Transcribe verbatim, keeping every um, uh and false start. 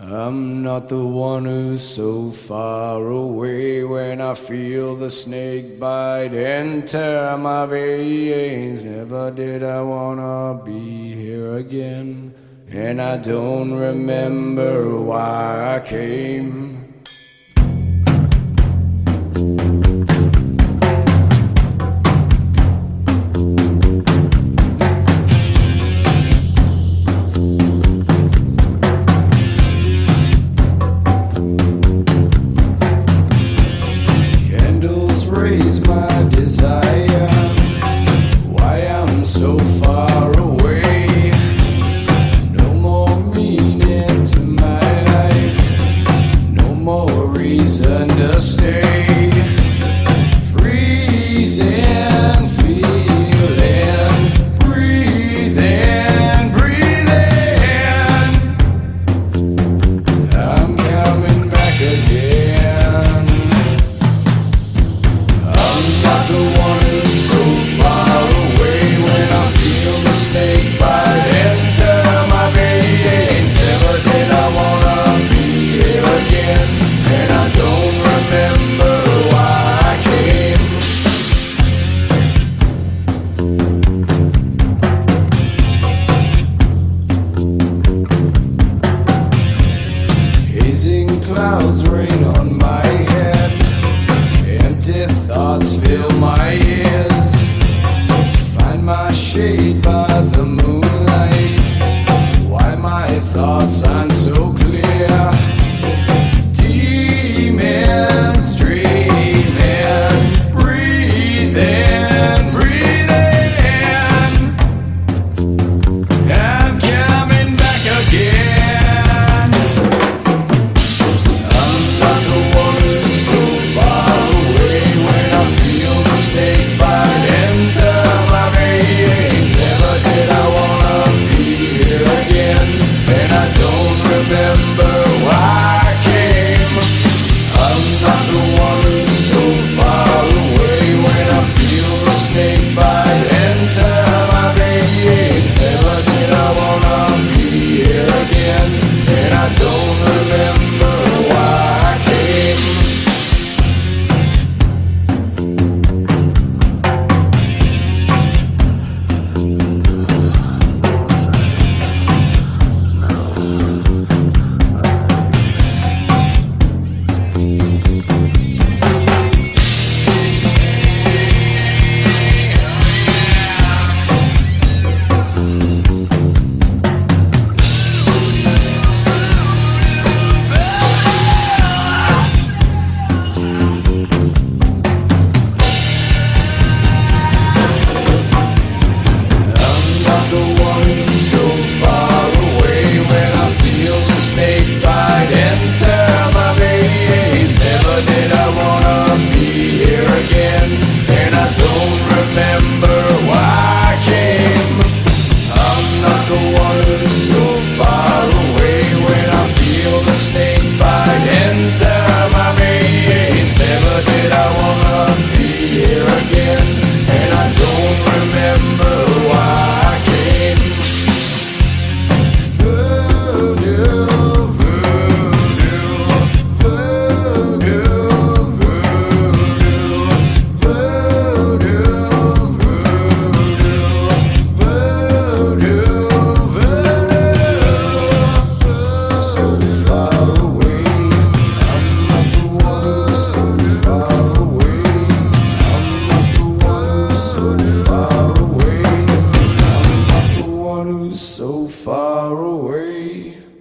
I'm not the one who's so far away when I feel the snake bite enter my veins. Never did I wanna be here again, and I don't remember why I came. Raise my desire, why I'm so far away. No more meaning to my life, no more reason to stay. Freezing, feeling, breathing, breathing. I'm coming back again. Not the one who's so far away when I feel the snake bite enter my veins. Never did I wanna be here again, and I don't remember why I came. Hazing clouds rain on my head, empty thoughts fill my ears. Find my shade by the moonlight. Why my thoughts aren't so clear? Demons dreaming, breathing, breathing. I'm coming back again. I'm not the one who's so far away when I feel the snake bite enter my veins. Never did I wanna be here again, and I don't remember why I came. I'm not the one who's so far away when I feel the snake bite enter my veins. Never did I wanna be here again, and I don't remember why I came. So far away.